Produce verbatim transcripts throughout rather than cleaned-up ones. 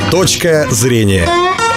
Точка зрения.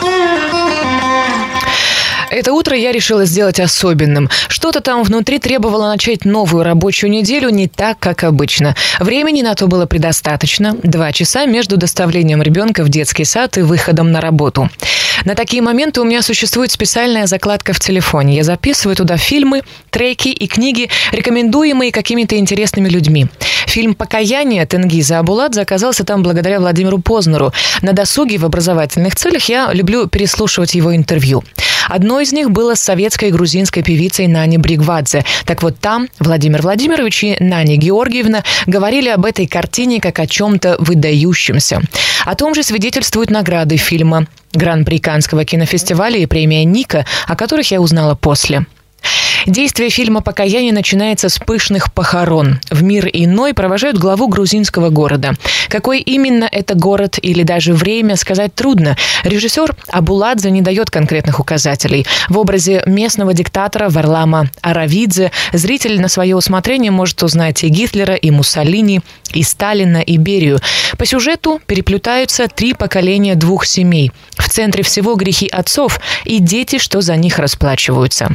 Это утро я решила сделать особенным. Что-то там внутри требовало начать новую рабочую неделю не так, как обычно. Времени на то было предостаточно. Два часа между доставлением ребенка в детский сад и выходом на работу. На такие моменты у меня существует специальная закладка в телефоне. Я записываю туда фильмы, треки и книги, рекомендуемые какими-то интересными людьми. Фильм «Покаяние» Тенгиза Абуладзе оказался там благодаря Владимиру Познеру. На досуге в образовательных целях я люблю переслушивать его интервью. Одно из них было с советской грузинской певицей Нани Бригвадзе. Так вот там Владимир Владимирович и Нани Георгиевна говорили об этой картине как о чем-то выдающемся. О том же свидетельствуют награды фильма, Гран-при Каннского кинофестиваля и премия Ника, о которых я узнала после. Действие фильма «Покаяние» начинается с пышных похорон. В мир иной провожают главу грузинского города. Какой именно это город или даже время, сказать трудно. Режиссер Абуладзе не дает конкретных указателей. В образе местного диктатора Варлама Аравидзе зритель на свое усмотрение может узнать и Гитлера, и Муссолини, и Сталина, и Берию. По сюжету переплетаются три поколения двух семей. В центре всего грехи отцов и дети, что за них расплачиваются.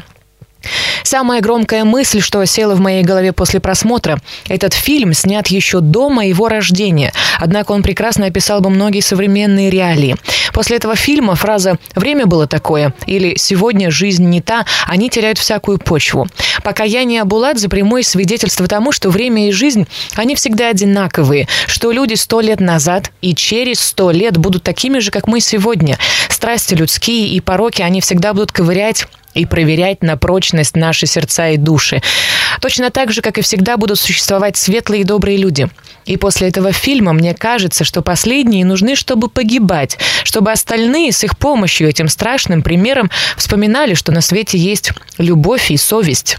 Самая громкая мысль, что осела в моей голове после просмотра – этот фильм снят еще до моего рождения. Однако он прекрасно описал бы многие современные реалии. После этого фильма фраза «время было такое» или «сегодня жизнь не та» они теряют всякую почву. «Покаяние» Абуладзе – прямое свидетельство тому, что время и жизнь, они всегда одинаковые, что люди сто лет назад и через сто лет будут такими же, как мы сегодня. Страсти людские и пороки, они всегда будут ковырять и проверять на прочность наши сердца и души. Точно так же, как и всегда, будут существовать светлые и добрые люди. И после этого фильма мне кажется, что последние нужны, чтобы погибать, чтобы остальные с их помощью, этим страшным примером, вспоминали, что на свете есть любовь и совесть.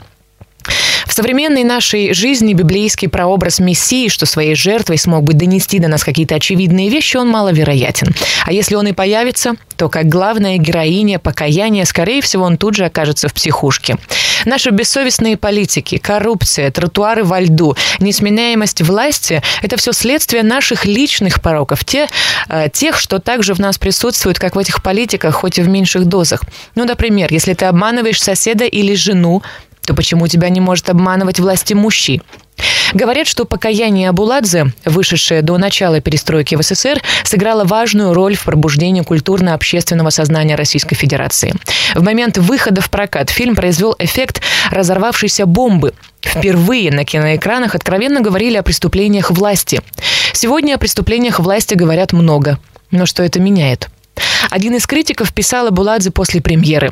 В современной нашей жизни библейский прообраз Мессии, что своей жертвой смог бы донести до нас какие-то очевидные вещи, он маловероятен. А если он и появится, то как главная героиня покаяния, скорее всего, он тут же окажется в психушке. Наши бессовестные политики, коррупция, тротуары во льду, несменяемость власти – это все следствие наших личных пороков, те, э, тех, что также в нас присутствуют, как в этих политиках, хоть и в меньших дозах. Ну, например, если ты обманываешь соседа или жену, то почему тебя не может обманывать властимущий? Говорят, что «Покаяние» Абуладзе, вышедшее до начала перестройки в СССР, сыграло важную роль в пробуждении культурно-общественного сознания Российской Федерации. В момент выхода в прокат фильм произвел эффект разорвавшейся бомбы. Впервые на киноэкранах откровенно говорили о преступлениях власти. Сегодня о преступлениях власти говорят много. Но что это меняет? Один из критиков писал Абуладзе после премьеры: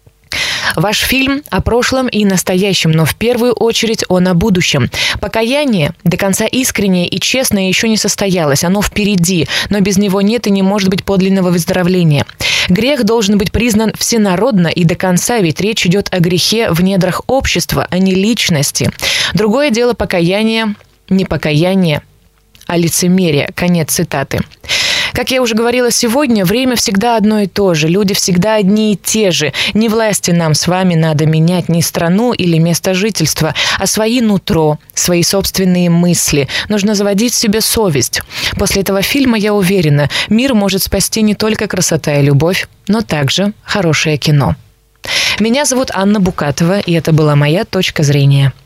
«Ваш фильм о прошлом и настоящем, но в первую очередь он о будущем. Покаяние до конца искреннее и честное еще не состоялось. Оно впереди, но без него нет и не может быть подлинного выздоровления. Грех должен быть признан всенародно и до конца, ведь речь идет о грехе в недрах общества, а не личности. Другое дело покаяние, не покаяние, а лицемерие». Конец цитаты. Как я уже говорила сегодня, время всегда одно и то же, люди всегда одни и те же. Не власти нам с вами надо менять, не страну или место жительства, а свои нутро, свои собственные мысли. Нужно заводить в себе совесть. После этого фильма, я уверена, мир может спасти не только красота и любовь, но также хорошее кино. Меня зовут Анна Букатова, и это была моя точка зрения.